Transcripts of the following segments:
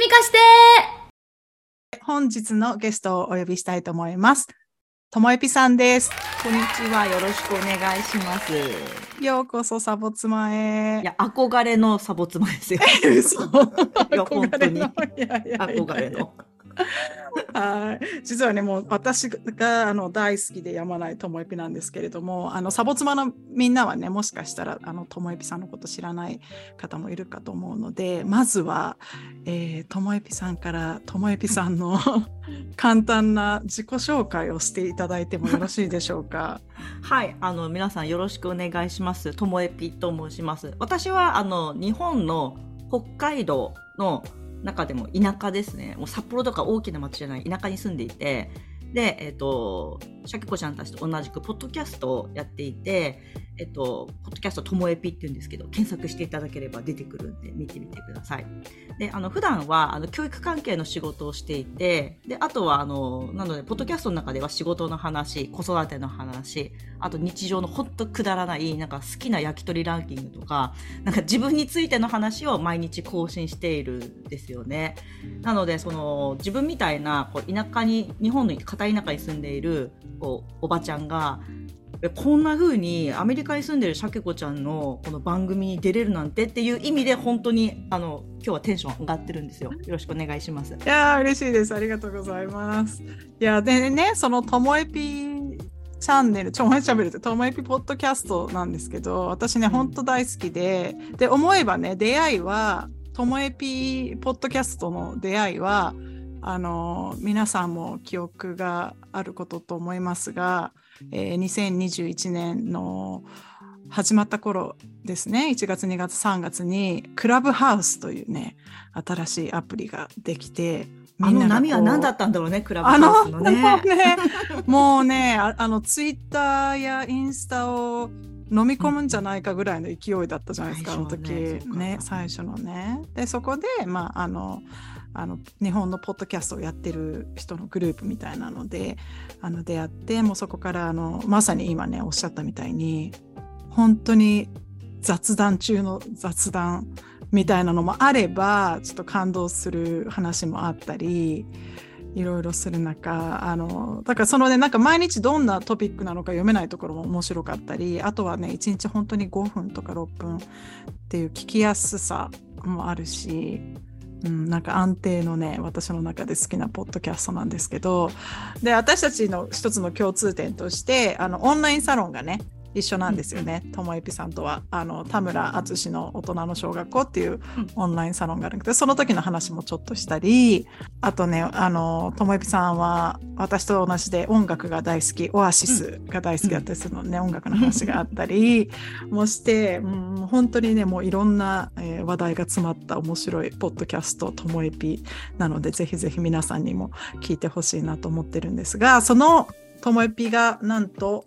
味化して。 本日のゲストをお呼びしたいと思います。ともえぴさんです。 こんにちは。よろしくお願いします。 ようこそサボ妻へ。 いや、憧れのサボ妻ですよ。 嘘。 いや、本当に。憧れの。 はい。実はね、もう私が大好きでやまないともえぴなんですけれども、サボ妻のみんなはね、もしかしたらともえぴさんのこと知らない方もいるかと思うので、まずは、ともえぴさんからともえぴさんの簡単な自己紹介をしていただいてもよろしいでしょうか。 はい。皆さんよろしくお願いします。ともえぴと申します。私は、日本の北海道の中でも田舎ですね。もう札幌とか大きな町じゃない田舎に住んでいて、で、シャケ子ちゃんたちと同じくポッドキャストをやっていて、ポッドキャストともえぴって言うんですけど、検索していただければ出てくるんで見てみてください。で、普段は教育関係の仕事をしていて、で、あとはなのでポッドキャストの中では仕事の話、子育ての話、あと日常のほんとくだらないなんか好きな焼き鳥ランキングとか、なんか自分についての話を毎日更新しているんですよね。なので自分みたいなこう日本の片田舎に住んでいるこうおばちゃんがこんな風にアメリカに住んでるシャケ子ちゃんのこの番組に出れるなんてっていう意味で本当に今日はテンション上がってるんですよ。よろしくお願いします。いやー嬉しいです。ありがとうございます。いやでね、そのともえぴチャンネル、ともえぴポッドキャストなんですけど、私ね本当大好きで、で思えばね出会いはともえぴポッドキャストの出会いは皆さんも記憶があることと思いますが、2021年の始まった頃ですね、1月2月3月にクラブハウスというね新しいアプリができて、 みんな波は何だったんだろうね、クラブハウスのね。 もうねツイッターやインスタを飲み込むんじゃないかぐらいの勢いだったじゃないですか、あの時ね、最初のね。でそこで日本のポッドキャストをやってる人のグループみたいなので出会って、もうそこからまさに今ねおっしゃったみたいに本当に雑談中の雑談みたいなのもあれば、ちょっと感動する話もあったりいろいろする中、だからそのねなんか毎日どんなトピックなのか読めないところも面白かったり、あとはね1日本当に5分とか6分っていう聞きやすさもあるし、なんか安定のね私の中で好きなポッドキャストなんですけど、で私たちの一つの共通点としてオンラインサロンがね一緒なんですよね。ともえぴさんとは田村淳の大人の小学校っていうオンラインサロンがあるので、その時の話もちょっとしたり、あとねともえぴさんは私と同じで音楽が大好き、オアシスが大好きだったりするので、ね、音楽の話があったりもして、本当にねもういろんな、話題が詰まった面白いポッドキャストともえぴなので、ぜひぜひ皆さんにも聞いてほしいなと思ってるんですが、そのともえぴがなんと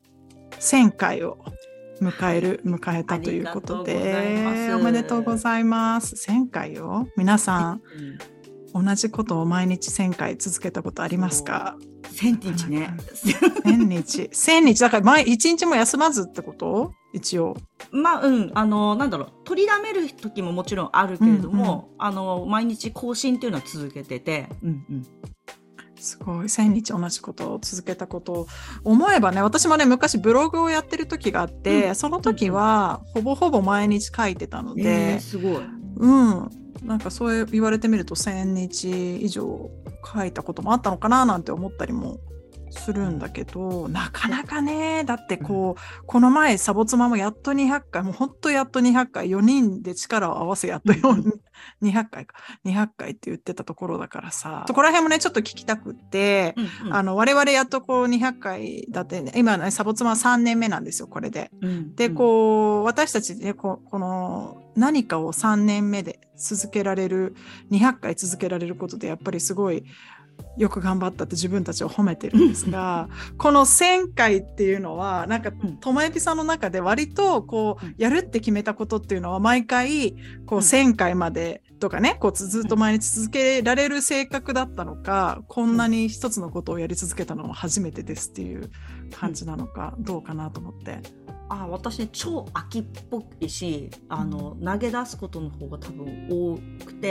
1000回を迎えたということで、おめでとうございます。1000回を皆さん、同じことを毎日1000回続けたことありますか ？1000日ね。 1000日だから1日も休まずってこと？一応なんだろう、取りだめる時ももちろんあるけれども、毎日更新っていうのは続けてて、 すごい1000日同じことを続けたことを思えばね、私もね昔ブログをやってる時があって、その時はほぼほぼ毎日書いてたので、 すごい、 なんかそう言われてみると1000日以上書いたこともあったのかななんて思ったりもするんだけど、なかなかね、だってこの前サボ妻もやっと200回、もうほんとやっと200回、4人で力を合わせやっと200回って言ってたところだからさ、そこら辺もねちょっと聞きたくって、我々やっと200回だって、ね、今ねサボ妻は3年目なんですよ、これで。で私たちねこの何かを3年目で続けられる、200回続けられることでやっぱりすごいよく頑張ったって自分たちを褒めてるんですが、この1000回っていうのはなんかともえぴさんの中で割とやるって決めたことっていうのは毎回1000回までとかねずっと毎日続けられる性格だったのか、こんなに一つのことをやり続けたのは初めてですっていう感じなのか、どうかなと思って。 私ね超飽きっぽいし投げ出すことの方が多分多くて、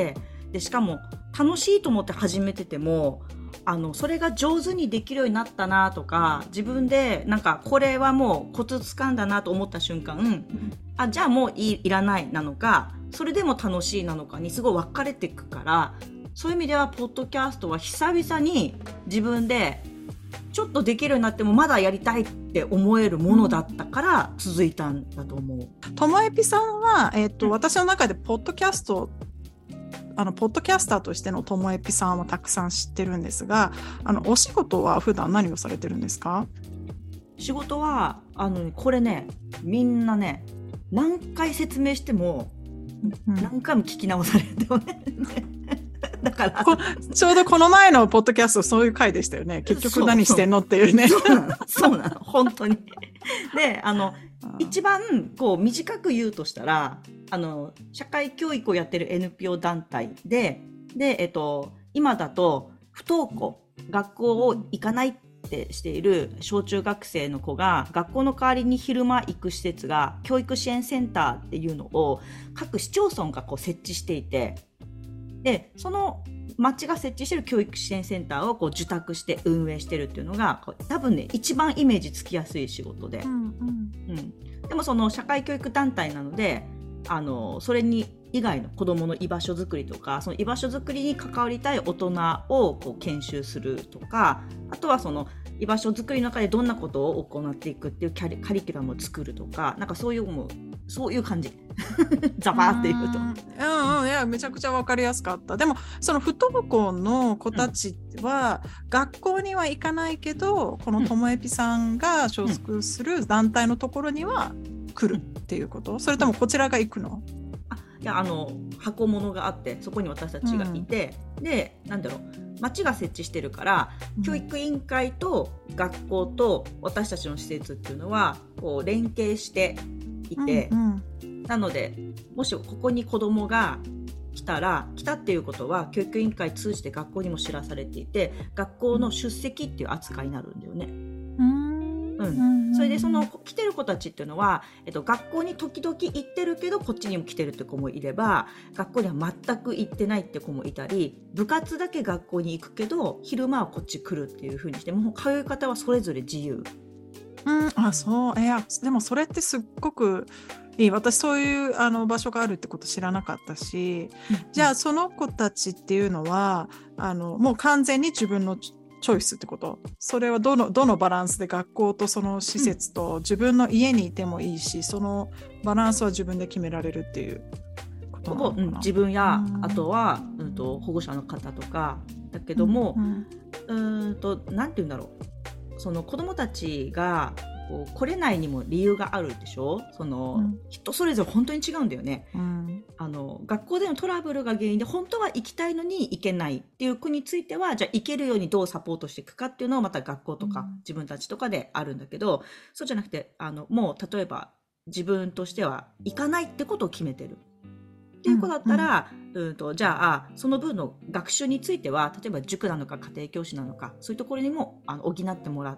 でしかも楽しいと思って始めててもそれが上手にできるようになったなとか、自分でなんかこれはもうコツつかんだなと思った瞬間、じゃあもういらないなのか、それでも楽しいなのかにすごい分かれていくから、そういう意味ではポッドキャストは久々に自分でちょっとできるようになってもまだやりたいって思えるものだったから続いたんだと思う。 ともえぴさんは、私の中でポッドキャストポッドキャスターとしてのともえぴさんはたくさん知ってるんですが、お仕事は普段何をされてるんですか？ 仕事はこれね、みんなね何回説明しても、何回も聞き直されるんだよねだからちょうどこの前のポッドキャストそういう回でしたよね。結局何してんのっていうね。 そうなの本当に。で一番こう短く言うとしたら社会教育をやってる NPO 団体で、今だと不登校、学校を行かないってしている小中学生の子が学校の代わりに昼間行く施設が教育支援センターっていうのを各市町村がこう設置していて、でその町が設置している教育支援センターをこう受託して運営してるっていうのが多分ね一番イメージつきやすい仕事で、でもその社会教育団体なのでそれに以外の子どもの居場所づくりとか、その居場所づくりに関わりたい大人をこう研修するとか、あとはその居場所づくりの中でどんなことを行っていくっていうカリキュラムを作るとか、なんかそういう感じザバーって言うと、 いやめちゃくちゃ分かりやすかった。でもその不登校の子たちは、学校には行かないけどこのともえぴさんが所属する団体のところには来るっていうこと、それともこちらが行くの？ いや箱物があってそこに私たちがいて、でなんだろう、町が設置してるから、教育委員会と学校と私たちの施設っていうのはこう連携していて、なのでもしここに子供が来たっていうことは教育委員会通じて学校にも知らされていて、学校の出席っていう扱いになるんだよね。それでその来てる子たちっていうのは、学校に時々行ってるけどこっちにも来てるって子もいれば、学校には全く行ってないって子もいたり、部活だけ学校に行くけど昼間はこっち来るっていう風にして、もう通い方はそれぞれ自由。 そう。いやでもそれってすっごくいい。私そういう場所があるってこと知らなかったし、じゃあその子たちっていうのはもう完全に自分のチョイスってこと？それはどのバランスで、学校とその施設と自分の家にいてもいいし、そのバランスは自分で決められるっていうことなのかな？ 自分やあとは、保護者の方とかだけども、なんて言うんだろう、その子どもたちがこう来れないにも理由があるでしょ。人それぞれ本当に違うんだよね。学校でのトラブルが原因で本当は行きたいのに行けないっていう子については、じゃあ行けるようにどうサポートしていくかっていうのはまた学校とか自分たちとかであるんだけど、そうじゃなくてもう例えば自分としては行かないってことを決めてるっていう子だったら、じゃあその分の学習については、例えば塾なのか家庭教師なのか、そういうところにも補ってもらって、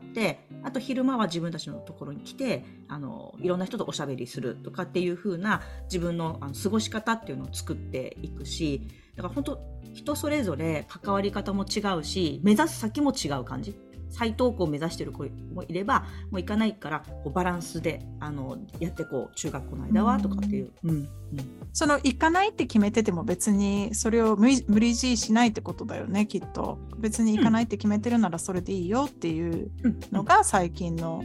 あと昼間は自分たちのところに来ていろんな人とおしゃべりするとかっていう風な自分の過ごし方っていうのを作っていくし、だから本当人それぞれ関わり方も違うし、目指す先も違う感じ。再登校を目指している子もいれば、もう行かないからこうバランスでやってこう中学校の間はとかっていう、 その行かないって決めてても別にそれを無理強いしないってことだよね、きっと。別に行かないって決めてるならそれでいいよっていうのが最近の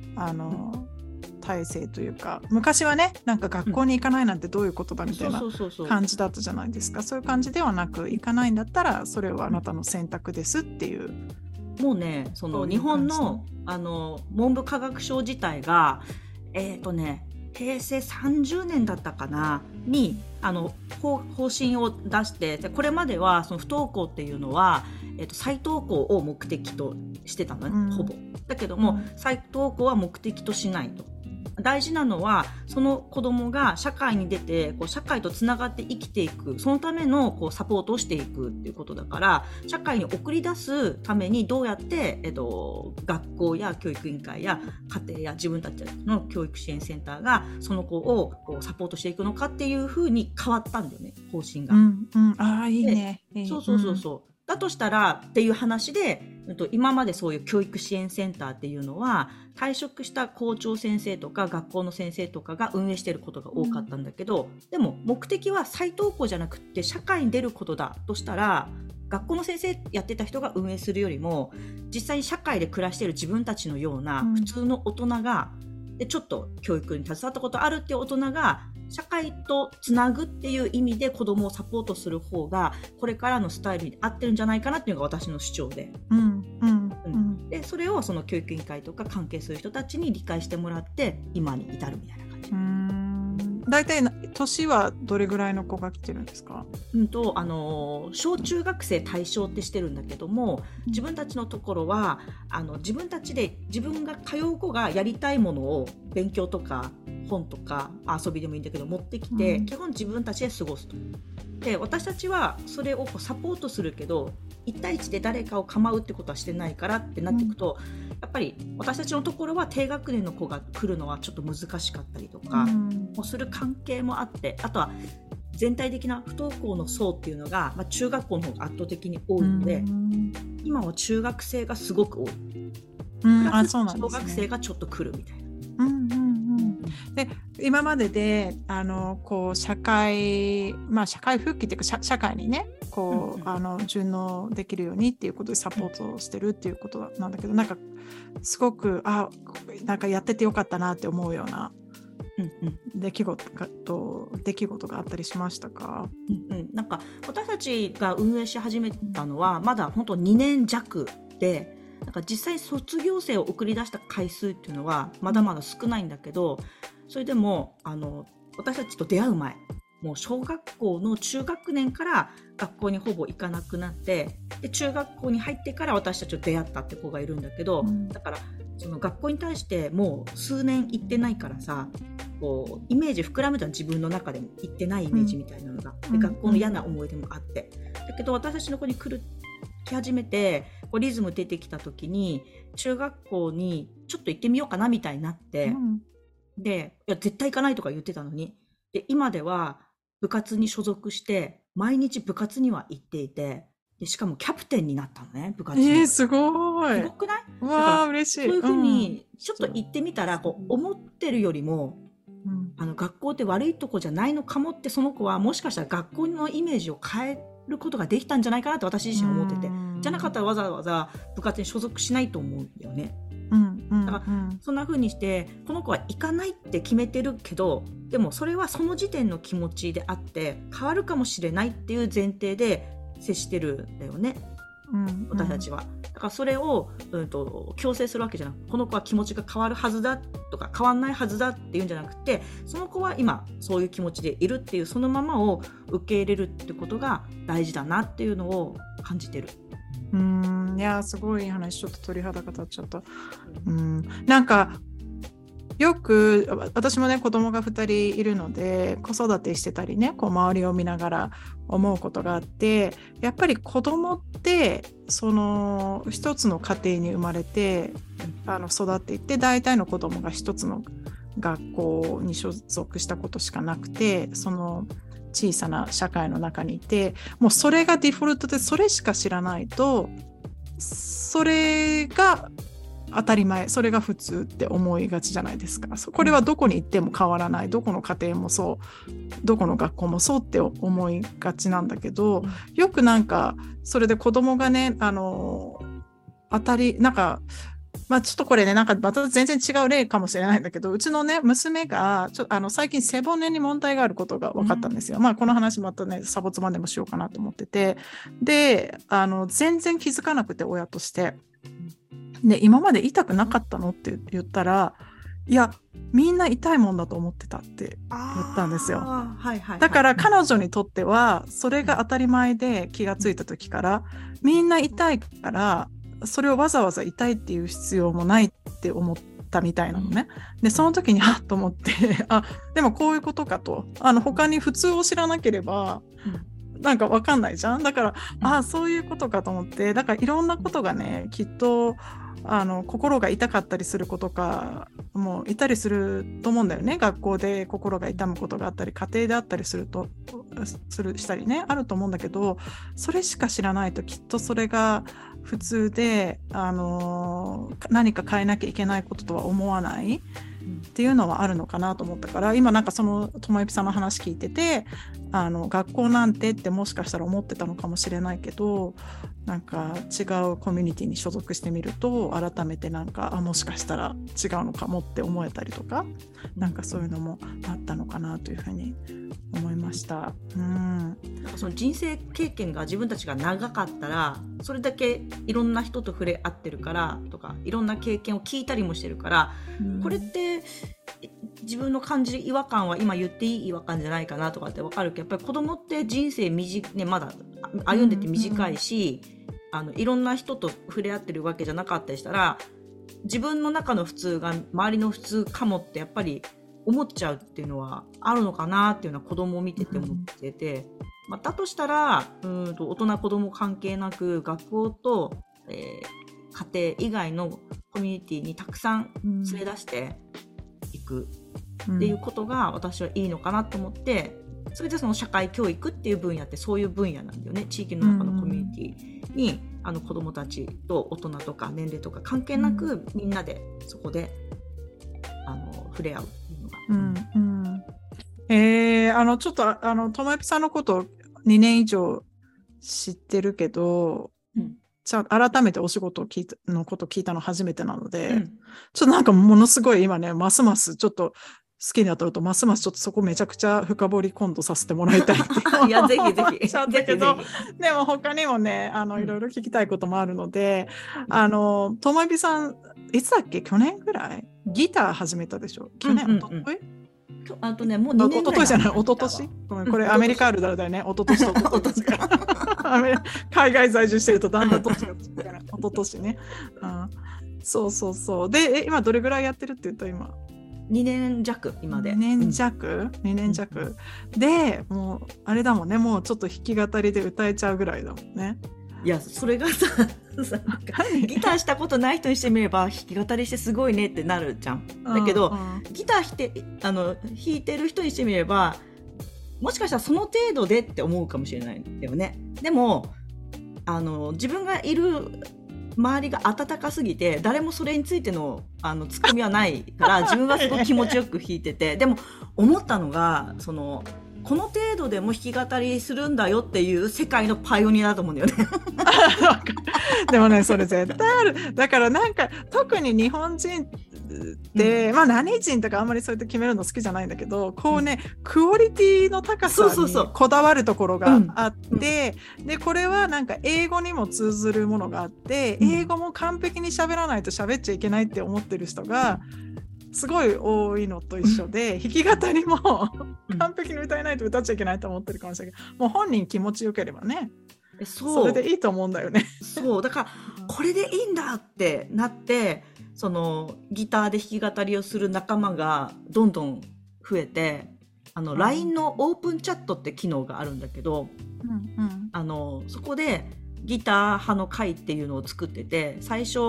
体制というか、昔はね、なんか学校に行かないなんてどういうことだみたいな感じだったじゃないですか。そういう感じではなく、行かないんだったらそれはあなたの選択ですっていう。 もうね、その日本の文部科学省自体が平成30年だったかなに方針を出して、これまではその不登校っていうのは、再登校を目的としてたのね、ほぼ。だけども、再登校は目的としないと。 大事なのはその子供が社会に出てこう社会とつながって生きていく、そのためのこうサポートをしていくっていうことだから、社会に送り出すためにどうやって、学校や教育委員会や家庭や自分たちの教育支援センターがその子をこうサポートしていくのかっていう風に変わったんだよね、方針が。 ああいいね。 そうだとしたらっていう話で、今までそういう教育支援センターっていうのは退職した校長先生とか学校の先生とかが運営していることが多かったんだけど、でも目的は再登校じゃなくって社会に出ることだとしたら、学校の先生やってた人が運営するよりも、実際に社会で暮らしている自分たちのような普通の大人が、でちょっと教育に携わったことあるっていう大人が社会とつなぐっていう意味で子どもをサポートする方がこれからのスタイルに合ってるんじゃないかなっていうのが私の主張で、でそれをその教育委員会とか関係する人たちに理解してもらって今に至るみたいな感じ。 大体年はどれぐらいの子が来てるんですか？ 小中学生対象ってしてるんだけども、自分たちのところは自分たちで自分が通う子がやりたいものを勉強とか本とか遊びでもいいんだけど持ってきて、基本自分たちで過ごすと。で私たちはそれをサポートするけど1対1で誰かを構うってことはしてないからってなっていくと、やっぱり私たちのところは低学年の子が来るのはちょっと難しかったりとか、もうする関係もあって、あとは全体的な不登校の層っていうのが、中学校の方が圧倒的に多いので、今は中学生がすごく多い。小学生がちょっと来るみたいな。 で今まででこう社会復帰っていうか社会にねこう、順応できるようにっていうことでサポートをしてるっていうことなんだけど、なんかすごくなんかやっててよかったなって思うような出来事があったりしましたか？ なんか私たちが運営し始めたのはまだ本当2年弱で、なんか実際卒業生を送り出した回数っていうのはまだまだ少ないんだけど、それでも私たちと出会う前、もう小学校の中学年から学校にほぼ行かなくなって、で中学校に入ってから私たちと出会ったって子がいるんだけど、だからその学校に対してもう数年行ってないからさ、こうイメージ膨らむじゃん、自分の中でも行ってないイメージみたいなのが、で学校の嫌な思い出もあって、だけど私たちの子に来始めてこうリズム出てきた時に中学校にちょっと行ってみようかなみたいになって、でいや絶対行かないとか言ってたのに、で今では部活に所属して毎日部活には行っていて、でしかもキャプテンになったのね、部活の。 すごい。 すごくない？ わー嬉しい。 そういうふうにちょっと行ってみたら、こう思ってるよりも、学校って悪いとこじゃないのかもって、その子はもしかしたら学校のイメージを変えることができたんじゃないかなって私自身は思ってて、じゃなかったらわざわざ部活に所属しないと思うんだよね。だからそんな風にしてこの子は行かないって決めてるけど、でもそれはその時点の気持ちであって変わるかもしれないっていう前提で接してるんだよね、私たちは。だからそれを、強制するわけじゃなく、この子は気持ちが変わるはずだとか変わんないはずだっていうんじゃなくて、その子は今そういう気持ちでいるっていう、そのままを受け入れるってことが大事だなっていうのを感じてる。 いやすごいいい話、ちょっと鳥肌が立っちゃった。なんかよく私もね子供が2人いるので子育てしてたりね、こう周りを見ながら思うことがあって、やっぱり子供ってその一つの家庭に生まれて育っていって、大体の子供が一つの学校に所属したことしかなくて、その小さな社会の中にいて、もうそれがデフォルトでそれしか知らないと、それが当たり前、それが普通って思いがちじゃないですか。これはどこに行っても変わらない、どこの家庭もそう、どこの学校もそうって思いがちなんだけど、よくなんかそれで子供がねなんかちょっとこれねなんかまた全然違う例かもしれないんだけど、うちのね娘が最近背骨に問題があることが分かったんですよ。この話またねサボツマでもしようかなと思ってて、で全然気づかなくて親として、で今まで痛くなかったのって言ったら、いやみんな痛いもんだと思ってたって言ったんですよ。だから彼女にとってはそれが当たり前で、気がついた時からみんな痛いからそれをわざわざ痛いっていう必要もないって思ってたみたいなのね。でその時にはっと思ってでもこういうことかと、他に普通を知らなければなんか分かんないじゃん。だからそういうことかと思って、だからいろんなことがねきっと心が痛かったりすることかもいたりすると思うんだよね。学校で心が痛むことがあったり、家庭であったりしたりね、あると思うんだけど、それしか知らないときっとそれが普通で、何か変えなきゃいけないこととは思わないっていうのはあるのかなと思ったから、今なんかそのともえぴさんの話聞いてて、学校なんてってもしかしたら思ってたのかもしれないけど、なんか違うコミュニティに所属してみると改めてなんかもしかしたら違うのかもって思えたりとか、なんかそういうのもあったのかなというふうに思いました。 なんかその人生経験が自分たちが長かったらそれだけいろんな人と触れ合ってるからとか、いろんな経験を聞いたりもしてるから、これって自分の感じる違和感は今言っていい違和感じゃないかなとかって分かるけど、やっぱり子供って人生まだ歩んでて短いし、いろんな人と触れ合ってるわけじゃなかったりしたら、自分の中の普通が周りの普通かもってやっぱり思っちゃうっていうのはあるのかなっていうのは子供を見てて思ってて、だとしたら大人子供関係なく学校と、家庭以外のコミュニティにたくさん連れ出していくっていうことが私はいいのかなと思って、それでその社会教育っていう分野ってそういう分野なんだよね。地域の中のコミュニティに子どもたちと大人とか年齢とか関係なく、みんなでそこで触れ合うっていうのが、 ちょっとともえぴさんのこと2年以上知ってるけど、改めてお仕事のこと聞いたの初めてなので、ちょっとなんかものすごい今ね、ますますちょっと好きになったのと、ますますちょっとそこめちゃくちゃ深掘り今度させてもらいたいっていやぜひぜひだけど、でも他にもねいろいろ聞きたいこともあるので、ともえぴさんいつだっけ、去年ぐらいギター始めたでしょ。去年、おとといもう2年ぐらいじゃない、おととし、ごめん、これアメリカあるだよね、おととしとおととし海外在住してるとだんだん年がつくからおととしね、そうで今どれぐらいやってるって言った？今 2年弱今で。 2年弱で、もうあれだもんね、もうちょっと弾き語りで歌えちゃうぐらいだもんね。 いやそれがさギターしたことない人にしてみれば弾き語りしてすごいねってなるじゃん。だけど、ギター弾いてる人にしてみればもしかしたらその程度でって思うかもしれないんだよね。でも自分がいる周りが温かすぎて誰もそれについてのツッコミはないから自分はすごく気持ちよく弾いててでも思ったのがこの程度でも弾き語りするんだよっていう世界のパイオニアだと思うんだよねでもねそれ絶対ある。だからなんか特に日本人って、何人とかあんまりそうやって決めるの好きじゃないんだけど、こうね、クオリティの高さにこだわるところがあって、でこれはなんか英語にも通ずるものがあって、英語も完璧に喋らないと喋っちゃいけないって思ってる人がすごい多いのと一緒で、弾き語りも完璧に歌えないと歌っちゃいけないと思ってるかもしれないけど、もう本人気持ちよければね、それでいいと思うんだよね。 そうだからこれでいいんだってなって、ギターで弾き語りをする仲間がどんどん増えて、LINE のオープンチャットって機能があるんだけど、そこでギター派の会っていうのを作ってて、最初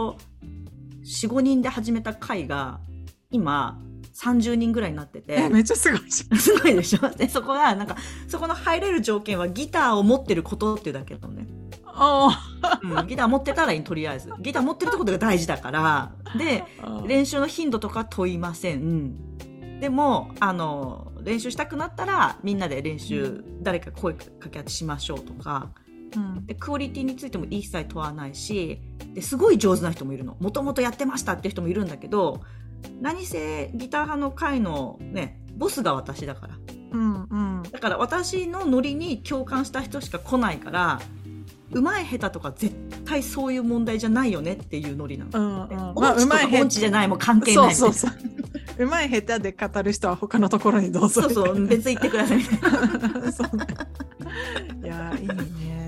4,5 人で始めた会が今30人ぐらいになってて、 めっちゃすごいじゃん。 すごいでしょ。でそこがなんかそこの入れる条件はギターを持ってることっていうだけなのね。ギター持ってたらいい、とりあえずギター持ってるってことが大事だから。で練習の頻度とか問いません。でも練習したくなったらみんなで練習、誰か声かけ合ってしましょうとか、でクオリティについても一切問わないし、ですごい上手な人もいるの。もともとやってましたっていう人もいるんだけど、何せギター派の会のねボスが私だから、だから私のノリに共感した人しか来ないから、うまい下手とか絶対そういう問題じゃないよねっていうノリなの。音痴とか音痴じゃないも関係ない。そううまい下手で語る人は他のところにどうぞ。 別行ってくださいみたいな。 いやいいね。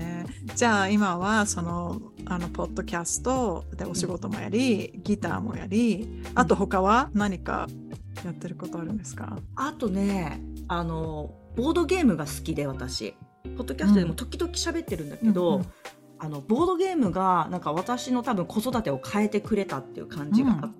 じゃあ今はポッドキャストでお仕事もやり、ギターもやり、あと他は何かやってることあるんですか？ あとね、ボードゲームが好きで、私ポッドキャストでも時々喋ってるんだけど、ボードゲームがなんか私の多分子育てを変えてくれたっていう感じがあって、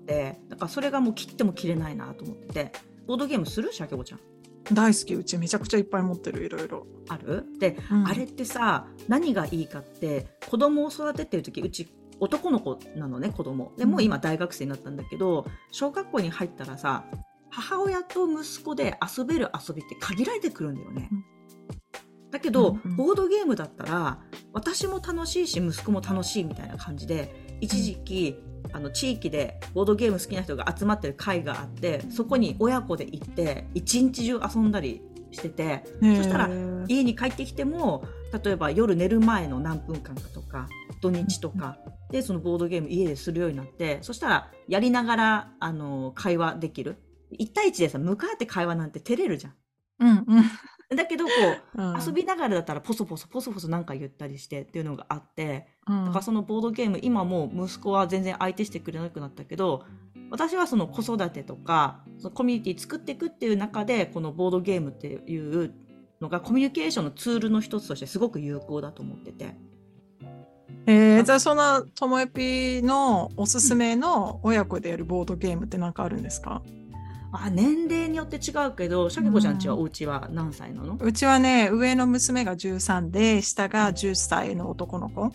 なんかそれがもう切っても切れないなと思ってて。ボードゲームする？しゃけこちゃん。 大好き。うちめちゃくちゃいっぱい持ってる。いろいろある？で、あれってさ、何がいいかって、子供を育ててる時、うち男の子なのね、子供で。もう今大学生になったんだけど、小学校に入ったらさ、母親と息子で遊べる遊びって限られてくるんだよね。だけど、ボードゲームだったら私も楽しいし息子も楽しいみたいな感じで、一時期地域でボードゲーム好きな人が集まってる会があって、そこに親子で行って一日中遊んだりしてて、そしたら家に帰ってきても、例えば夜寝る前の何分間かとか土日とかでそのボードゲーム家でするようになって、そしたらやりながら会話できる。1対1でさ、向かって会話なんて照れるじゃん。だけどこう、遊びながらだったらポソポソなんか言ったりしてっていうのがあって、だからそのボードゲーム、今もう息子は全然相手してくれなくなったけど、私はその子育てとかそのコミュニティ作っていくっていう中で、このボードゲームっていうのがコミュニケーションのツールの一つとしてすごく有効だと思ってて。 じゃあそのともえぴのおすすめの親子でやるボードゲームって何かあるんですか？ 年齢によって違うけど、しゃけこちゃんちはお家は何歳なの？ うちはね、上の娘が13で下が10歳の男の子。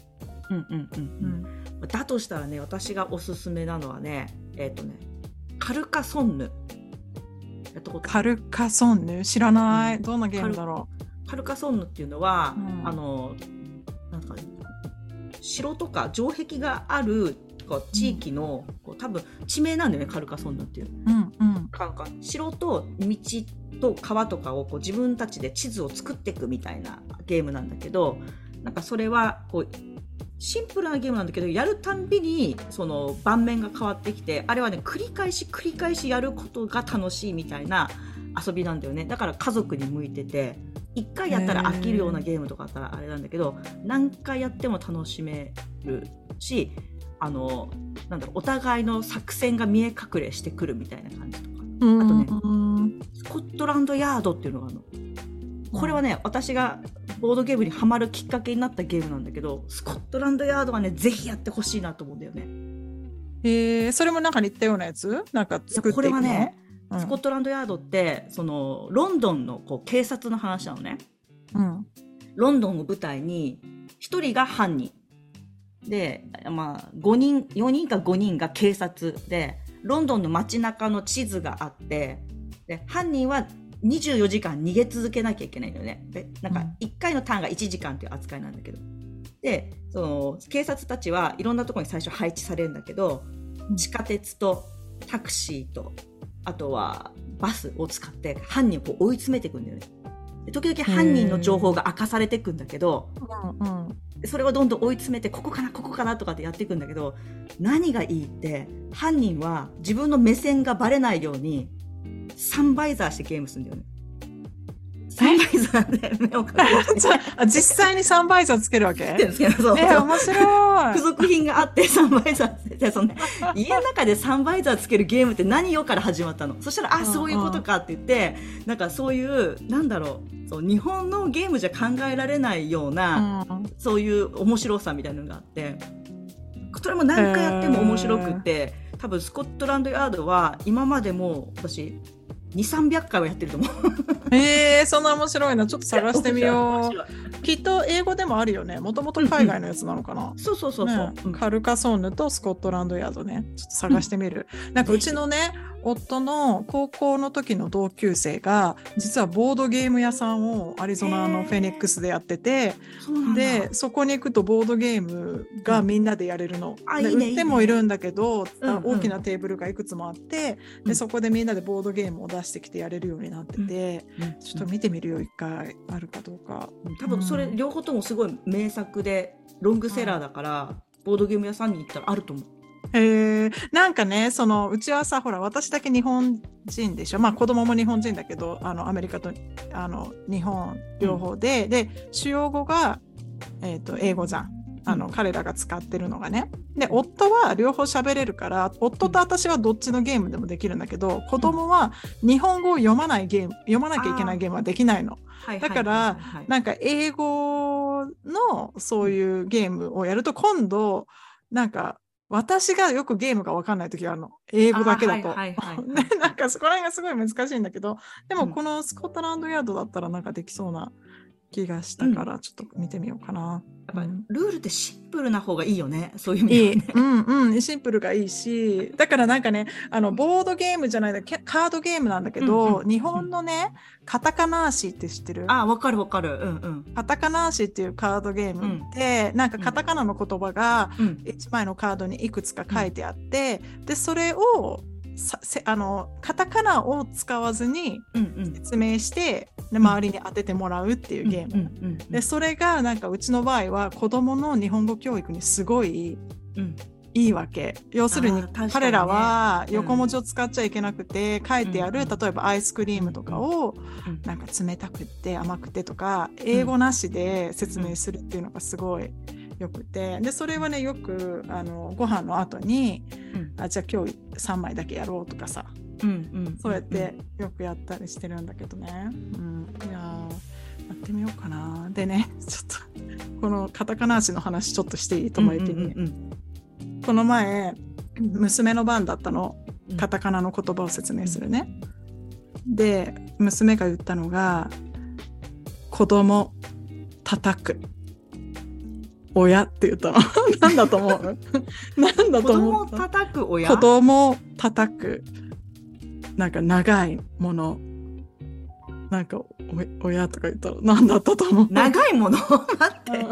だとしたらね、私がおすすめなのはね、カルカソンヌ。やったこと？ カルカソンヌ知らない、どんなゲームだろう。カルカソンヌっていうのは、なんか城とか城壁がある地域の、多分地名なんだよね、カルカソンヌっていう。城と道と川とかを自分たちで地図を作っていくみたいなゲームなんだけど、なんかそれはシンプルなゲームなんだけど、やるたんびにその盤面が変わってきて、あれはね、繰り返しやることが楽しいみたいな遊びなんだよね。だから家族に向いてて、1回やったら飽きるようなゲームとかだったらあれなんだけど、何回やっても楽しめるし、なんだろう、お互いの作戦が見え隠れしてくるみたいな感じとか。あとね、スコットランドヤードっていうのがあるの。これはね、私がボードゲームにハマるきっかけになったゲームなんだけど、スコットランドヤードはね、ぜひやってほしいなと思うんだよね。 それもなんか似たようなやつなんか作っていくの？ これはね、スコットランドヤードってそのロンドンの警察の話なのね。ロンドンを舞台に1人が犯人で、4人か5人が警察で、ロンドンの街中の地図があって、で犯人は24時間逃げ続けなきゃいけないんだよね。でなんか1回のターンが1時間っていう扱いなんだけど、でその警察たちはいろんなところに最初配置されるんだけど、地下鉄とタクシーとあとはバスを使って犯人を追い詰めていくんだよね。で時々犯人の情報が明かされていくんだけど、それをどんどん追い詰めて、ここかなとかってやっていくんだけど、何がいいって犯人は自分の目線がバレないようにサンバイザーしてゲームするんだよね。サンバイザーで目を隠して実際にサンバイザーつけるわけ？ そう面白い。 付属品があってサンバイザーで、その家の中でサンバイザーつけるゲームって何よから始まったの。そしたらそういうことかって言って、なんかそういうなんだろう、そう日本のゲームじゃ考えられないような、そういう面白さみたいなのがあって、それも何回やっても面白くて、多分スコットランドヤードは今までも私200-300回はやってると思う。 そんな面白いな。ちょっと探してみよう。きっと英語でもあるよね。もともと海外のやつなのかな。 そう、ね、 カルカソンヌとスコットランドヤードね。ちょっと探してみる。なんかうちのね、夫の高校の時の同級生が実はボードゲーム屋さんをアリゾナのフェニックスでやってて、でそこに行くとボードゲームがみんなでやれるの。売ってもいるんだけど、大きなテーブルがいくつもあって、でそこでみんなでボードゲームを出してきてやれるようになってて、ちょっと見てみるよ、一回あるかどうか。 多分それ両方ともすごい名作でロングセラーだから、ボードゲーム屋さんに行ったらあると思う。 なんかね、うちはさ、ほら私だけ日本人でしょ。子供も日本人だけど、アメリカと日本両方で、で主要語が英語じゃん。彼らが使ってるのがね。で、夫は両方喋れるから、夫と私はどっちのゲームでもできるんだけど、子供は日本語を読まなきゃいけないゲームはできないの。だから、なんか英語のそういうゲームをやると、今度、なんか、私がよくゲームが分かんないときは英語だけだと。なんかそこら辺がすごい難しいんだけど、でもこのスコットランドヤードだったらなんかできそうな気がしたから、ちょっと見てみようかな。 やっぱルールってシンプルな方がいいよね。そういう意味ではね。 シンプルがいいし、だからなんかね、ボードゲームじゃないカードゲームなんだけど、日本のね、カタカナーシって知ってる？ わかる。 カタカナーシっていうカードゲームって、なんかカタカナの言葉が1枚のカードにいくつか書いてあって、で、それをカタカナを使わずに説明して、で周りに当ててもらうっていうゲーム、でそれがなんかうちの場合は子供の日本語教育にすごいいいわけ。要するに彼らは横文字を使っちゃいけなくて、書いてある例えばアイスクリームとかをなんか冷たくって甘くてとか英語なしで説明するっていうのがすごいよくて、でそれはねよくご飯の後に、じゃあ今日3枚だけやろうとかさ、そうやってよくやったりしてるんだけどね、いややってみようかな。でね、ちょっとこのカタカナ足の話ちょっとしていいと思ってね、この前娘の番だったの、カタカナの言葉を説明するね、で娘が言ったのが子供叩く親って言ったの。なんだと思う？なんだと思う？ 子供叩く親？ 子供叩くなんか長いもの、なんか親とか言ったら何だったと思う？ 長いもの？待って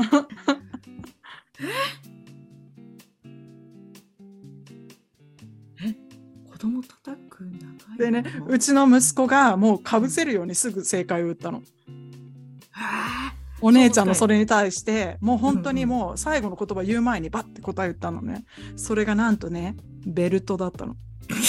子供叩く長いものでね、うちの息子がもうかぶせるようにすぐ正解を打ったの。お姉ちゃんのそれに対してもう本当にもう最後の言葉言う前にバッて答え言ったのね。それがなんとねベルトだったの。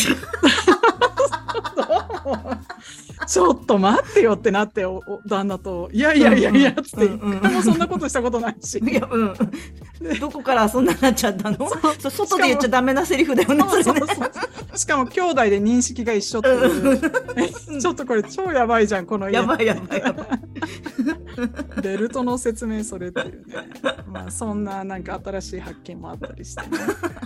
ちょっと待ってよってなって、旦那といやっつってもうそんなことしたことないし、いや、 どこからそんなになっちゃったの？外で言っちゃダメなセリフだよね。 そうしかも兄弟で認識が一緒っていうちょっとこれ超やばいじゃんこの家。 やばいベルトの説明それっていうね、まあそんななんか新しい発見もあったりしてね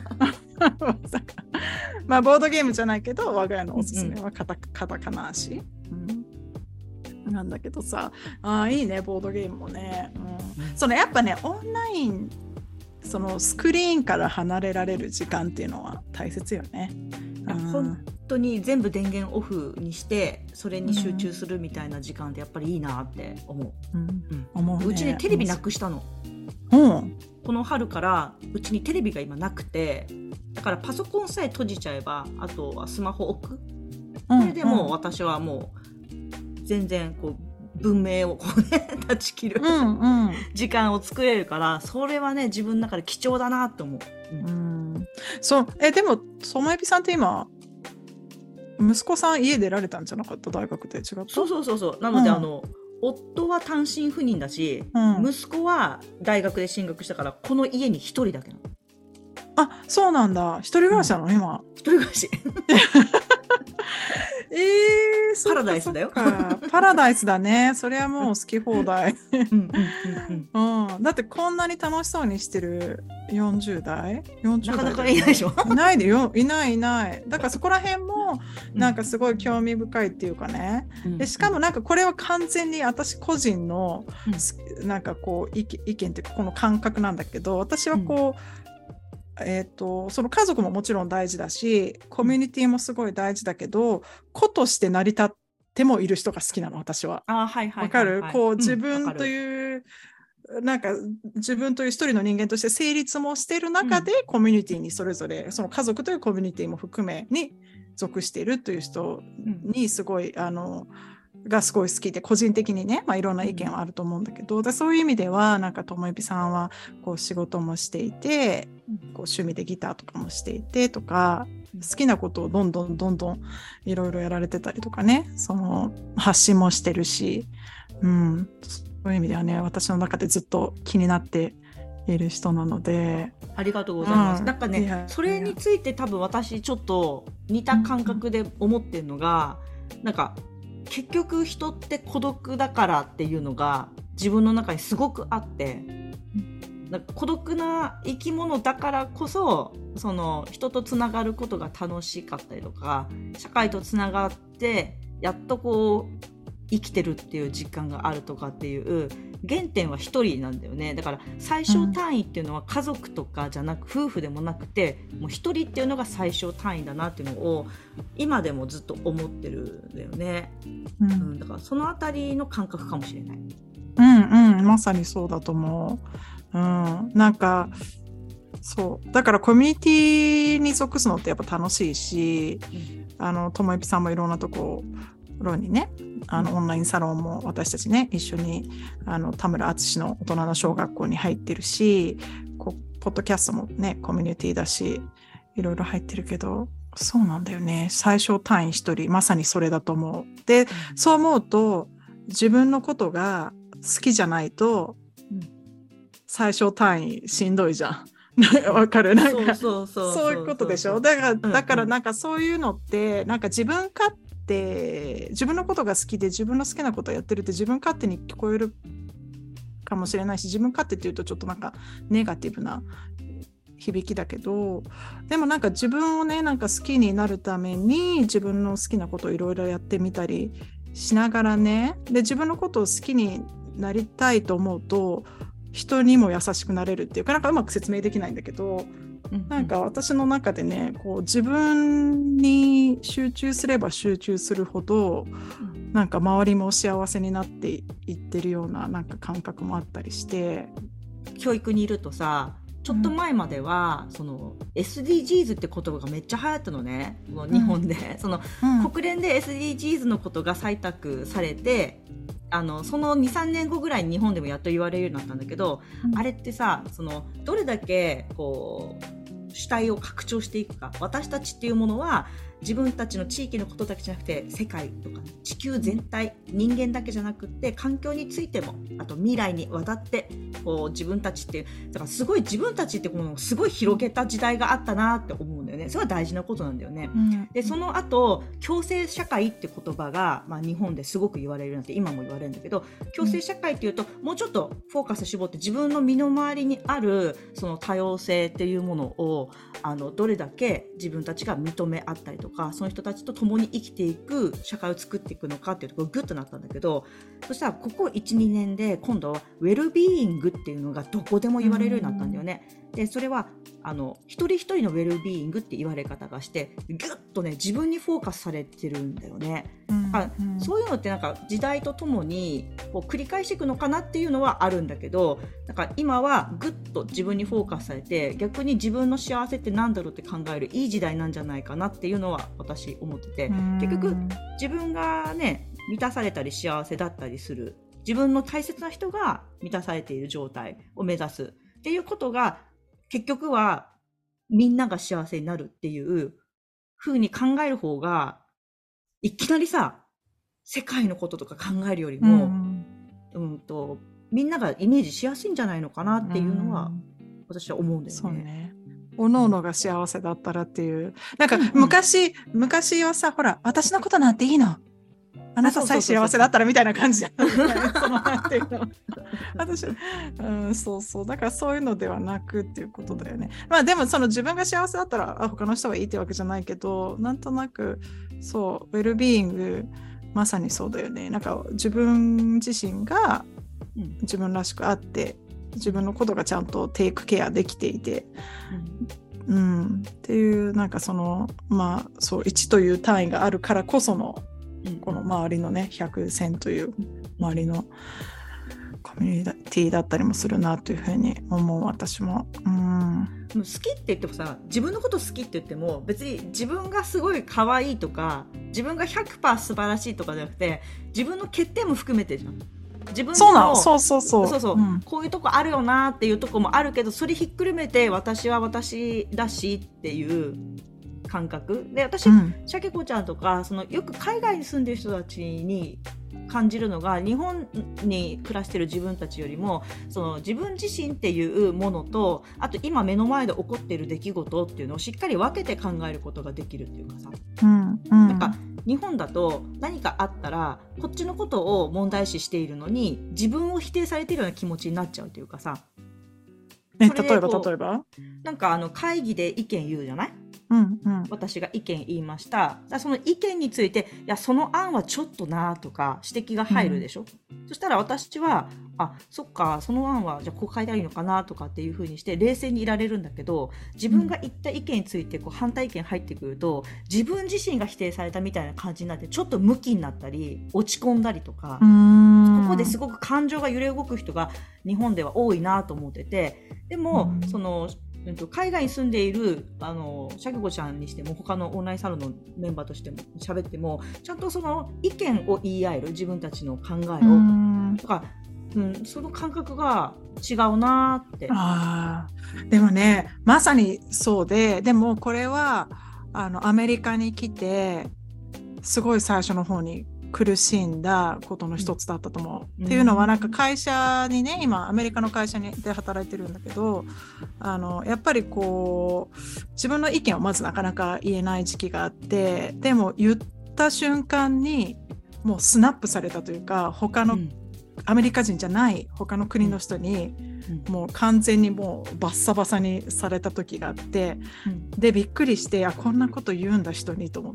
まあボードゲームじゃないけど我が家のおすすめはカタカナ足、なんだけどさ、いいねボードゲームもね、そのやっぱねオンラインそのスクリーンから離れられる時間っていうのは大切よね。 本当に全部電源オフにしてそれに集中するみたいな時間ってやっぱりいいなって思う。うちにテレビなくしたの。この春からうちにテレビが今なくて、だからパソコンさえ閉じちゃえばあとはスマホ置く、それでもう私はもう全然こう文明をこうね断ち切る、時間を作れるから、それはね自分の中で貴重だなと思う。 そうでもそまえびさんって今息子さん家出られたんじゃなかった？大学で違った？ そうなので、夫は単身赴任だし、息子は大学で進学したからこの家に一人だけなの。 あ、そうなんだ。一人暮らしなの、今。 一人暮らしパラダイスだよ。 パラダイスだね。それはもう好き放題だってこんなに楽しそうにしてる40代なかなかいないでしょ。 いないだからそこら辺もなんかすごい興味深いっていうかね、でしかもなんかこれは完全に私個人のなんかこう意見っていうかこの感覚なんだけど、私はこう、その家族ももちろん大事だしコミュニティもすごい大事だけど、子として成り立ってもいる人が好きなの私は。わかる？こう自分という、なんか自分という一人の人間として成立もしている中で、コミュニティにそれぞれその家族というコミュニティも含めに属しているという人にすごいがすごい好きで、個人的にね、いろんな意見はあると思うんだけど、そういう意味ではなんかともえびさんはこう仕事もしていて、こう趣味でギターとかもしていてとか、好きなことをどんどんいろいろやられてたりとかね、その発信もしてるし、 そういう意味ではね、私の中でずっと気になっている人なので。 ありがとうございます。なんかね、 いやそれについて多分私ちょっと似た感覚で思ってるのが、なんか結局人って孤独だからっていうのが自分の中にすごくあって、なんか孤独な生き物だからこそ、その人とつながることが楽しかったりとか、社会とつながってやっとこう生きてるっていう実感があるとかっていう原点は一人なんだよね。だから最小単位っていうのは家族とかじゃなく、夫婦でもなくて、もう一人っていうのが最小単位だなっていうのを今でもずっと思ってるんだよね。だからそのあたりの感覚かもしれない。 まさにそうだと思う。なんかそうだからコミュニティに属すのってやっぱ楽しいし、ともえぴさんもいろんなところにね、オンラインサロンも私たちね一緒に田村淳の大人の小学校に入ってるし、ポッドキャストもねコミュニティだし、いろいろ入ってるけど、そうなんだよね、最小単位一人、まさにそれだと思う。で、そう思うと自分のことが好きじゃないと最小単位しんどいじゃん。わかる？なんかそういうことでしょ。だからなんかそういうのってなんか自分勝手、自分のことが好きで自分の好きなことをやってるって自分勝手に聞こえるかもしれないし、自分勝手っていうとちょっとなんかネガティブな響きだけど、でもなんか自分をねなんか好きになるために自分の好きなことをいろいろやってみたりしながらね、で自分のことを好きになりたいと思うと人にも優しくなれるっていうか、なんかうまく説明できないんだけど、なんか私の中でねこう自分に集中すれば集中するほどなんか周りも幸せになっていってるようななんか感覚もあったりして。 教育にいるとさ、ちょっと前までは、その SDGs って言葉がめっちゃ流行ったのね、日本で、その国連で SDGs のことが採択されて、その 2,3 年後ぐらいに日本でもやっと言われるようになったんだけど、あれってさ、そのどれだけこう主体を拡張していくか、私たちっていうものは自分たちの地域のことだけじゃなくて世界とか地球全体、人間だけじゃなくて環境についても、あと未来にわたってこう自分たちっていう、だからすごい自分たちってこのすごい広げた時代があったなって思うんだよね。それは大事なことなんだよね。でその後共生社会って言葉が、日本ですごく言われるようになって、今も言われるんだけど、共生社会っていうともうちょっとフォーカス絞って自分の身の回りにあるその多様性っていうものをどれだけ自分たちが認め合ったりとか、その人たちと共に生きていく社会を作っていくのかっていうところがグッとなったんだけど、そしたらここ 1,2 年で今度はウェルビーイングっていうのがどこでも言われるようになったんだよね。でそれは一人一人のウェルビーイングって言われ方がして、ギュッとね自分にフォーカスされてるんだよね。そういうのってなんか時代とともにこう繰り返していくのかなっていうのはあるんだけど、なんか今はグッと自分にフォーカスされて、逆に自分の幸せってなんだろうって考えるいい時代なんじゃないかなっていうのは私思ってて、結局自分がね満たされたり幸せだったりする、自分の大切な人が満たされている状態を目指すっていうことが結局はみんなが幸せになるっていう風に考える方が、いきなりさ世界のこととか考えるよりも、みんながイメージしやすいんじゃないのかなっていうのは私は思うんだよね。 そうね、おのおのが幸せだったらっていう、なんか昔はさ、ほら私のことなんていいの、あなたさえ幸せだったらみたいな感じじゃん。私、そうだからそういうのではなくっていうことだよね。でもその自分が幸せだったら他の人がいいってわけじゃないけど、なんとなくそうウェルビーイングまさにそうだよね。なんか自分自身が自分らしくあって、自分のことがちゃんとテイクケアできていて、っていうなんかそのそう1という単位があるからこそのこの周りのね100、1000という周りのコミュニティだったりもするなというふうに思う、私も。 好きって言ってもさ、自分のこと好きって言っても別に自分がすごい可愛いとか自分が 100% 素晴らしいとかじゃなくて、自分の欠点も含めてじゃん。自分のこういうとこあるよなっていうとこもあるけど、それひっくるめて私は私だしっていう感覚で、私、シャケ子ちゃんとかそのよく海外に住んでる人たちに感じるのが、日本に暮らしてる自分たちよりもその自分自身っていうものと、あと今目の前で起こっている出来事っていうのをしっかり分けて考えることができるっていうかさ、なんか日本だと何かあったらこっちのことを問題視しているのに自分を否定されているような気持ちになっちゃうというかさ、 例えばなんか会議で意見言うじゃない、私が意見言いました。だからその意見について、いやその案はちょっとなとか指摘が入るでしょ、そしたら私はそっか、その案はじゃあこう変えたらいいのかなとかっていう風にして冷静にいられるんだけど、自分が言った意見についてこう反対意見入ってくると、自分自身が否定されたみたいな感じになって、ちょっとムキになったり落ち込んだりとか、ここですごく感情が揺れ動く人が日本では多いなと思ってて、でもその海外に住んでいるシャケ子ちゃんにしても他のオンラインサロンのメンバーとしても喋っても、ちゃんとその意見を言い合える、自分たちの考えをとか、その感覚が違うなって。 でもね、まさにそうで、でもこれはアメリカに来てすごい最初の方に苦しんだことの一つだったと思う、っていうのは、なんか会社にね、今アメリカの会社で働いてるんだけど、やっぱりこう自分の意見をまずなかなか言えない時期があって、でも言った瞬間にもうスナップされたというか、他のアメリカ人じゃない他の国の人にもう完全にもうバッサバサにされた時があって、でびっくりして、こんなこと言うんだ人にと思って、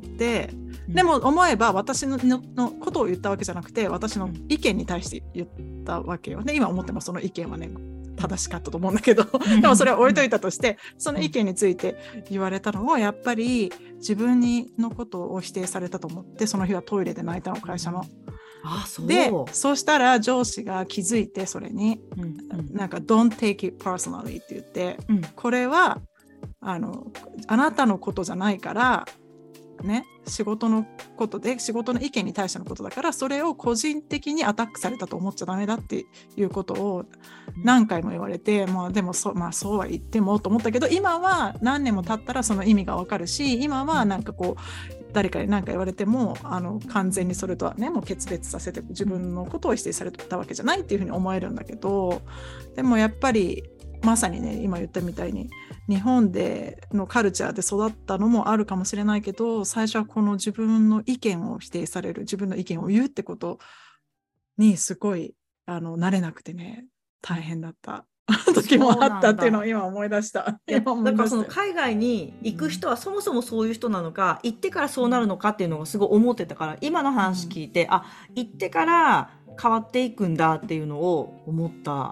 でも思えば私のことを言ったわけじゃなくて、私の意見に対して言ったわけよね。今思ってもその意見はね正しかったと思うんだけどでもそれは置いといたとして、その意見について言われたのをやっぱり自分のことを否定されたと思って、その日はトイレで泣いたの、会社の。そうしたら上司が気づいて、それに、なんか Don't take it personally って言って、これはあなたのことじゃないからね、仕事のことで、仕事の意見に対してのことだから、それを個人的にアタックされたと思っちゃダメだっていうことを何回も言われて、でもそうは言ってもと思ったけど、今は何年も経ったらその意味がわかるし、今はなんかこう誰かに何か言われても完全にそれとはねもう決別させて、自分のことを否定されたわけじゃないっていうふうに思えるんだけど、でもやっぱりまさにね、今言ったみたいに日本でのカルチャーで育ったのもあるかもしれないけど、最初はこの自分の意見を否定される、自分の意見を言うってことにすごい慣れなくてね、大変だった時もあったっていうのを今思い出した。 なんかその海外に行く人はそもそもそういう人なのか、行ってからそうなるのかっていうのがすごい思ってたから、今の話聞いて、行ってから変わっていくんだっていうのを思った。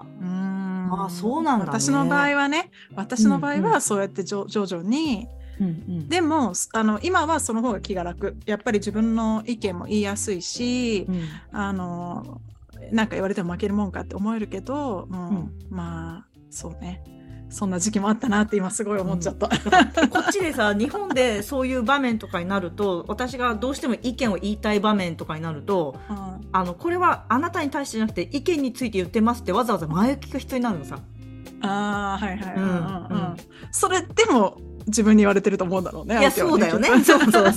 そうなんだね。 私の場合はそうやって徐々に、でも今はその方が気が楽。やっぱり自分の意見も言いやすいし、なんか言われても負けるもんかって思えるけど、まあそうね、そんな時期もあったなって今すごい思っちゃった、こっちでさ、日本でそういう場面とかになると、私がどうしても意見を言いたい場面とかになると、これはあなたに対してじゃなくて意見について言ってますってわざわざ前置きが必要になるのさ。それでも自分に言われてると思うんだろうね。 いや、そうだよね。そう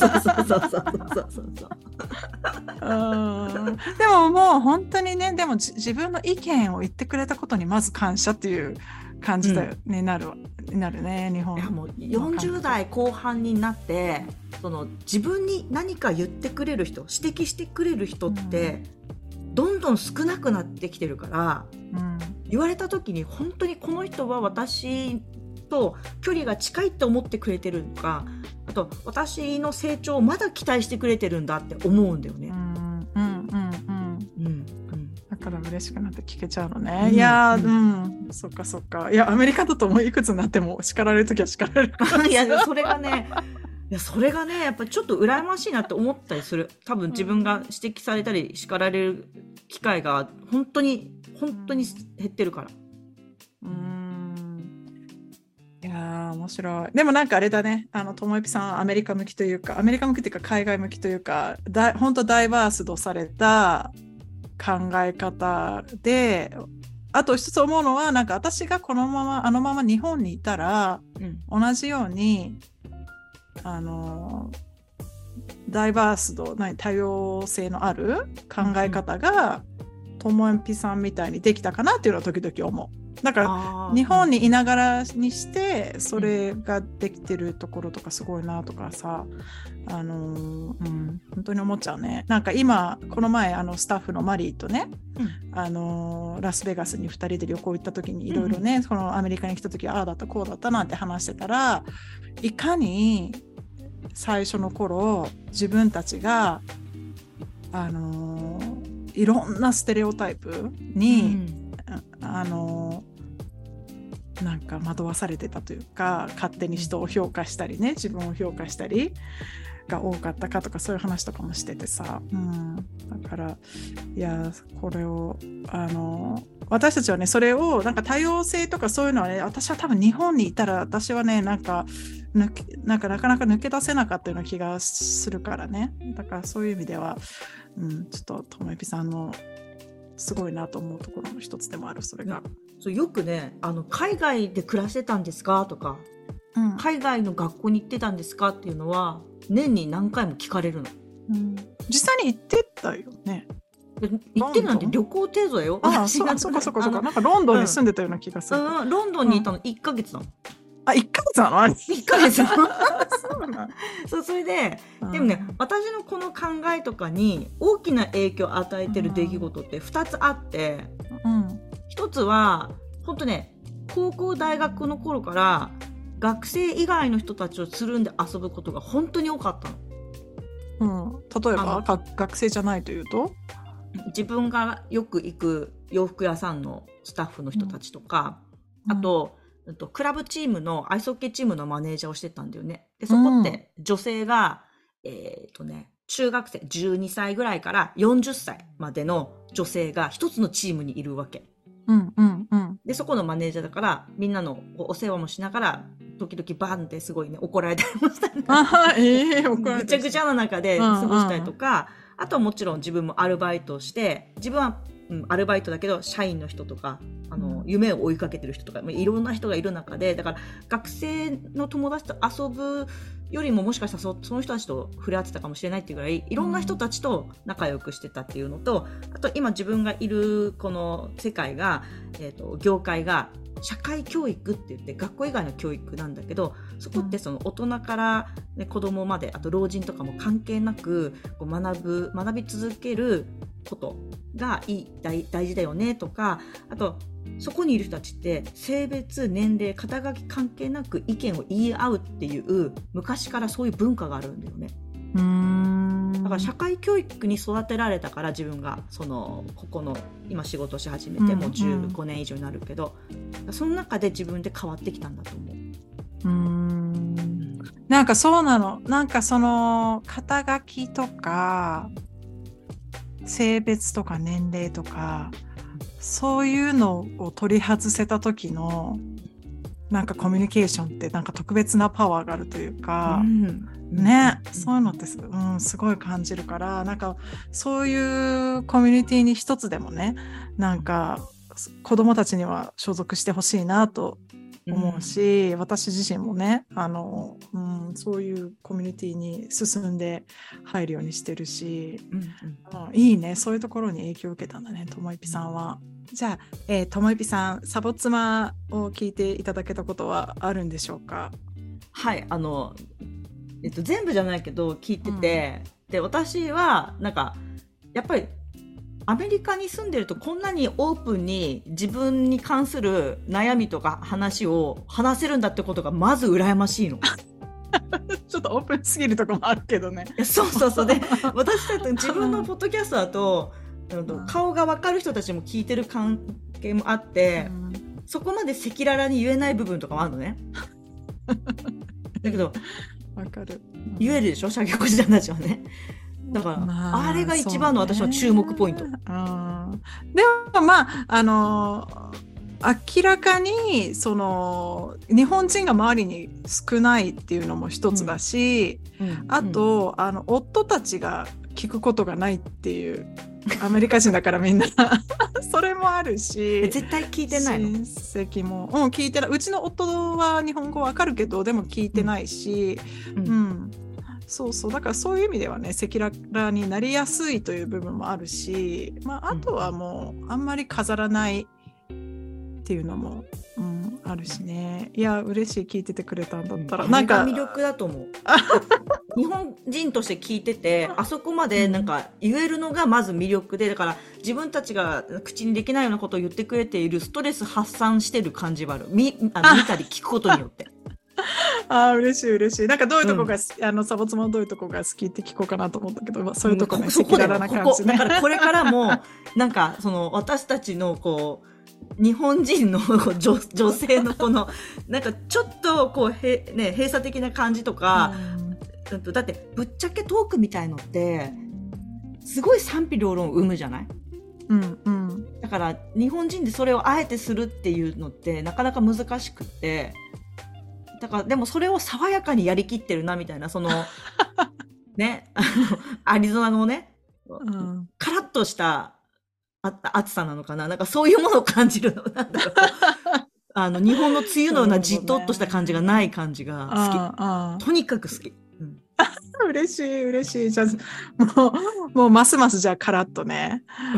でももう本当にね、でも自分の意見を言ってくれたことにまず感謝っていう感じだよね、なるね、日本。 いや、もう40代後半になってその自分に何か言ってくれる人、指摘してくれる人って、どんどん少なくなってきてるから、言われた時に本当にこの人は私と距離が近いって思ってくれてるのか、あと私の成長をまだ期待してくれてるんだって思うんだよね。 だから嬉しくなって聞けちゃうのね。いやそっか。いや、アメリカだともういくつになっても叱られるときは叱られるいや、それがねやっぱりちょっと羨ましいなって思ったりする。多分自分が指摘されたり叱られる機会が本当に減ってるから。 いや面白い。でもなんかあれだね、ともえぴさんアメリカ向きっていうか海外向きというか、本当ダイバースとされた考え方で、あと一つ思うのは、なんか私がこのままあのまま日本にいたら、同じようにダイバース度、多様性のある考え方が、ともえぴさんみたいにできたかなっていうのは時々思う。だから日本にいながらにしてそれができてるところとかすごいなとかさ、本当に思っちゃうね。なんか今この前スタッフのマリーとね、ラスベガスに2人で旅行行った時にいろいろね、このアメリカに来た時ああだったこうだったなんて話してたら、いかに最初の頃自分たちがいろんなステレオタイプに、なんか惑わされてたというか、勝手に人を評価したりね、自分を評価したりが多かったかとか、そういう話とかもしててさ、だからいやこれを私たちはね、それをなんか多様性とかそういうのはね、私は多分日本にいたら私はねなかなか抜け出せなかったような気がするからね。だからそういう意味では、ちょっとともえぴさんのすごいなと思うところの一つでもある、それが。 そうよくね、海外で暮らしてたんですかとか、海外の学校に行ってたんですかっていうのは年に何回も聞かれるの。 実際に行ってたよね。 行ってるなんて旅行程度だよ。 そうかなんかロンドンに住んでたような気がする。 ロンドンにいたの1ヶ月なの。 1ヶ月なの ？1ヶ月なのそうそれで、でもね、私のこの考えとかに大きな影響を与えてる出来事って2つあって、1つは本当ね、高校大学の頃から学生以外の人たちをつるんで遊ぶことが本当に多かったの。例えば学生じゃないというと、 自分がよく行く洋服屋さんのスタッフの人たちとか、あとクラブチームのアイスホッケーチームのマネージャーをしてたんだよね。でそこって女性が、中学生12歳ぐらいから40歳までの女性が一つのチームにいるわけ。でそこのマネージャーだからみんなのお世話もしながら、時々バンってすごいね怒られたりもしたり、ぐちゃぐちゃな中で過ごしたりとか、あとはもちろん自分もアルバイトをして、自分は、アルバイトだけど社員の人とか夢を追いかけてる人とかいろんな人がいる中で、だから学生の友達と遊ぶよりももしかしたらその人たちと触れ合ってたかもしれないっていうぐらいいろんな人たちと仲良くしてたっていうのと、あと今自分がいるこの世界が、業界が社会教育って言って学校以外の教育なんだけど、そこってその大人から、ね、子供まで、あと老人とかも関係なくこう学び続けることが大事だよねとか、あとそこにいる人たちって性別、年齢、肩書き関係なく意見を言い合うっていう昔からそういう文化があるんだよね。だから社会教育に育てられたから、自分がここの今仕事し始めてもう15年以上になるけど、その中で自分で変わってきたんだと思う。 なんかそうなの。なんかその肩書きとか性別とか年齢とかそういうのを取り外せた時のなんかコミュニケーションってなんか特別なパワーがあるというか、ね、そういうのってすごい感じるから、なんかそういうコミュニティに一つでもね、なんか子どもたちには所属してほしいなと思うし、私自身もねそういうコミュニティに進んで入るようにしてるし、いいね、そういうところに影響を受けたんだね、ともえぴさんは。じゃあ、ともえぴさん、サボ妻を聞いていただけたことはあるんでしょうか？ はい、全部じゃないけど聞いてて、で私はなんかやっぱりアメリカに住んでるとこんなにオープンに自分に関する悩みとか話を話せるんだってことがまず羨ましいの。 ちょっとオープンすぎるとこもあるけどね。 そうで、私だと自分のポッドキャストだと顔が分かる人たちも聞いてる関係もあって、そこまで赤裸々に言えない部分とかもあるのね。だけど分かる、 言えるでしょ、社業時代たちはね。だから、あれが一番の私の注目ポイント。でも明らかに日本人が周りに少ないっていうのも一つだし、あと夫たちが聞くことがないっていう、アメリカ人だからみんなそれもあるし、 絶対聞いてないの？ 親戚も、聞いてない。うちの夫は日本語わかるけどでも聞いてないし、 そうそう、だからそういう意味ではね、赤裸々になりやすいという部分もあるし、まあ、あとはもうあんまり飾らないっていうのも、あるしね。いや、嬉しい、聞いててくれたんだったら、なんか魅力だと思う。日本人として聞いてて、あそこまでなんか言えるのがまず魅力で、だから自分たちが口にできないようなことを言ってくれている、ストレス発散してる感じはある。見たり聞くことによって。 嬉しい嬉しい。なんかどういうとこが、サボツマのどういうとこが好きって聞こうかなと思ったけど、そういうとこね、赤裸々な感じね。 だからこれからも、なんかその私たちのこう、日本人の女性のこの、なんかちょっとこう、閉鎖的な感じとか、だってぶっちゃけトークみたいのって、すごい賛否両論を生むじゃない？だから日本人でそれをあえてするっていうのってなかなか難しくって、だからでもそれを爽やかにやりきってるなみたいな、そのね、アリゾナのね、カラッとした暑さなのかな、なんかそういうものを感じるの。なんだろう、日本の梅雨のようなじっとっとした感じがない感じが好き。とにかく好き。 嬉しい嬉しい。じゃあもうますますじゃあカラッとね、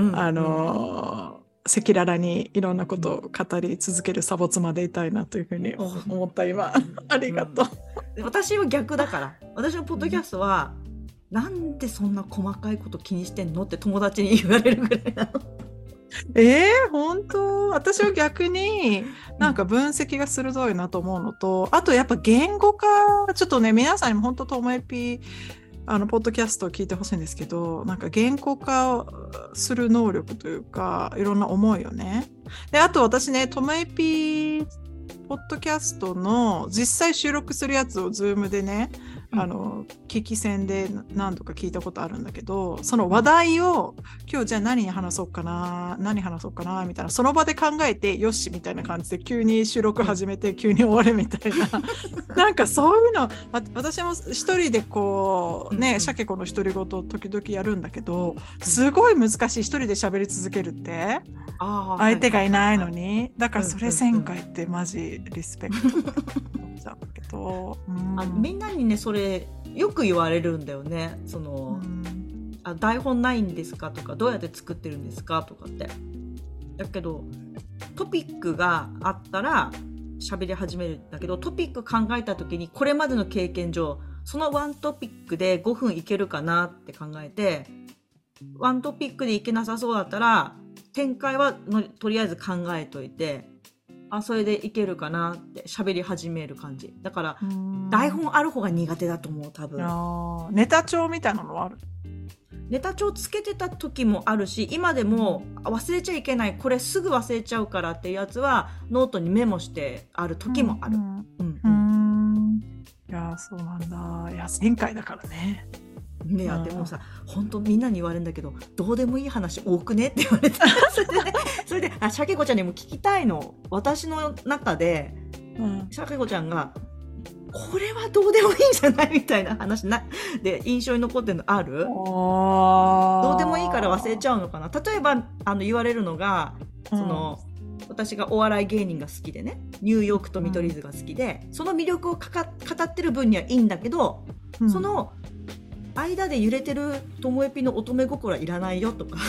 赤裸々にいろんなことを語り続けるサボ妻でいたいなというふうに思った今。ありがとう。 私は逆だから、私のポッドキャストは、なんでそんな細かいこと気にしてんのって友達に言われるぐらいなの。 本当？私は逆になんか分析が鋭いなと思うのと、あとやっぱ言語化、ちょっとね、皆さんにも本当ともえぴポッドキャストを聞いてほしいんですけど、なんか言語化する能力というか、いろんな思いをね。で、あと私ね、ともえぴポッドキャストの実際収録するやつをズームでね、聞き戦で何度か聞いたことあるんだけど、その話題を今日じゃあ何話そうかなみたいな、その場で考えてよしみたいな感じで急に収録始めて急に終わるみたいななんかそういうの、私も一人でこうね、シャケ子の独り言時々やるんだけど、すごい難しい、一人で喋り続けるって相手がいないのに、だからそれ1000回ってマジリスペクト思っちゃうけど、 みんなにねそれよく言われるんだよね。その、台本ないんですかとか、どうやって作ってるんですかとかって。だけどトピックがあったら喋り始めるんだけど、トピック考えた時にこれまでの経験上そのワントピックで5分いけるかなって考えて、ワントピックでいけなさそうだったら展開はとりあえず考えといて、それでいけるかなって喋り始める感じだから、台本ある方が苦手だと思う多分。 ネタ帳みたいなのはある？ ネタ帳つけてた時もあるし、今でも忘れちゃいけない、これすぐ忘れちゃうからっていうやつはノートにメモしてある時もある。 いやそうなんだ。いや1000回だからね。 でもさ、本当みんなに言われるんだけど、どうでもいい話多くねって言われてそれでシャケ子ちゃんにも聞きたいの。私の中で、シャケ子ちゃんがこれはどうでもいいんじゃないみたいな話で印象に残ってるのある？どうでもいいから忘れちゃうのかな。例えば言われるのが、その私がお笑い芸人が好きでね、ニューヨークと見取り図が好きで、その魅力を語ってる分にはいいんだけど、その間で揺れてるともえぴの乙女心はいらないよとか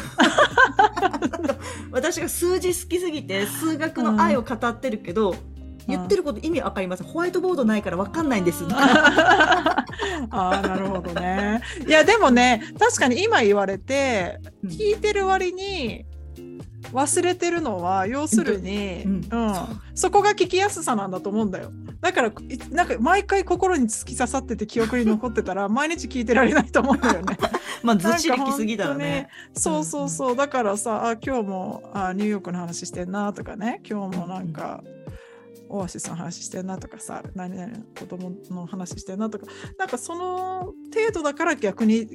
私が数字好きすぎて数学の愛を語ってるけど、言ってること意味わかりません、ホワイトボードないからわかんないんですなるほどね。いやでもね、確かに今言われて聞いてる割に忘れてるのは要するに、そこが聞きやすさなんだと思うんだよ。だからなんか毎回心に突き刺さってて記憶に残ってたら毎日聞いてられないと思うんだよねずっしりきすぎだよね。 そうだからさ、今日もニューヨークの話してんなとかね、今日もなんか、オアシスの話してんなとかさ、何々の子供の話してんなとか、なんかその程度だから逆に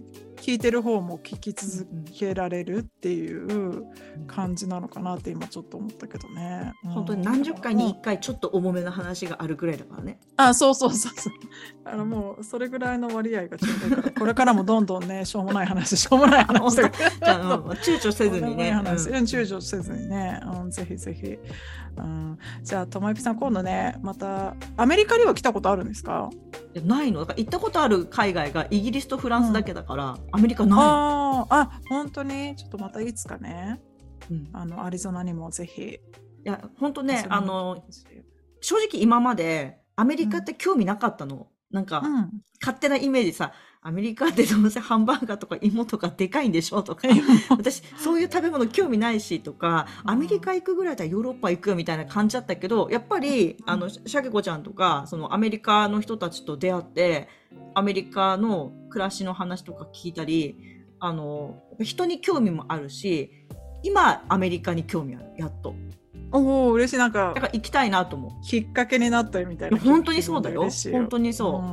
聞いてる方も聞き続けられるっていう感じなのかなって今ちょっと思ったけどね。 本当に何十回に1回ちょっと重めな話があるぐらいだからね。 そうそう。もうそれぐらいの割合がちょうどいいから、これからもどんどんね、しょうもない話とか躊躇せずにね。 躊躇せずにね、ぜひぜひ。じゃあともえぴさん、今度ね、またアメリカには来たことあるんですか？ いや、ないの。だから行ったことある海外がイギリスとフランスだけだから、アメリカないの。 本当にちょっとまたいつかね、アリゾナにもぜひ。いや本当ね、正直今までアメリカって興味なかったの。なんか、勝手なイメージさ、アメリカってどうせハンバーガーとか芋とかでかいんでしょとか、私そういう食べ物興味ないしとか、アメリカ行くぐらいだったらヨーロッパ行くみたいな感じだったけど、やっぱりシャケ子ちゃんとかそのアメリカの人たちと出会って、アメリカの暮らしの話とか聞いたり、人に興味もあるし、今アメリカに興味ある、やっと。 嬉しい。なんか行きたいなと思う。 きっかけになったみたいな。 本当にそうだよ。本当にそう。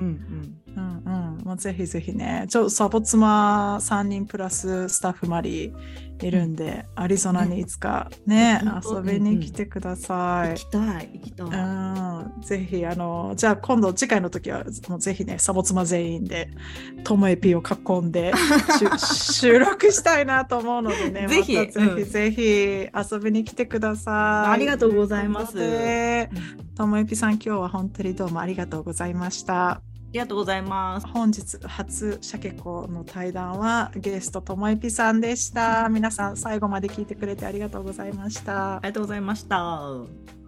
もうぜひぜひね、サボ妻3人プラススタッフマリーいるんで、アリゾナにいつかね、遊びに来てください。 行きたい。 ぜひじゃあ今度次回の時はもうぜひね、サボ妻全員でともえぴを囲んで収録したいなと思うのでね、ぜひぜひ遊びに来てください。 ありがとうございます。 ともえぴさん、今日は本当にどうもありがとうございました。 ありがとうございます。 本日初シャケ子の対談はゲストともえぴさんでした。皆さん最後まで聞いてくれてありがとうございました。 ありがとうございました。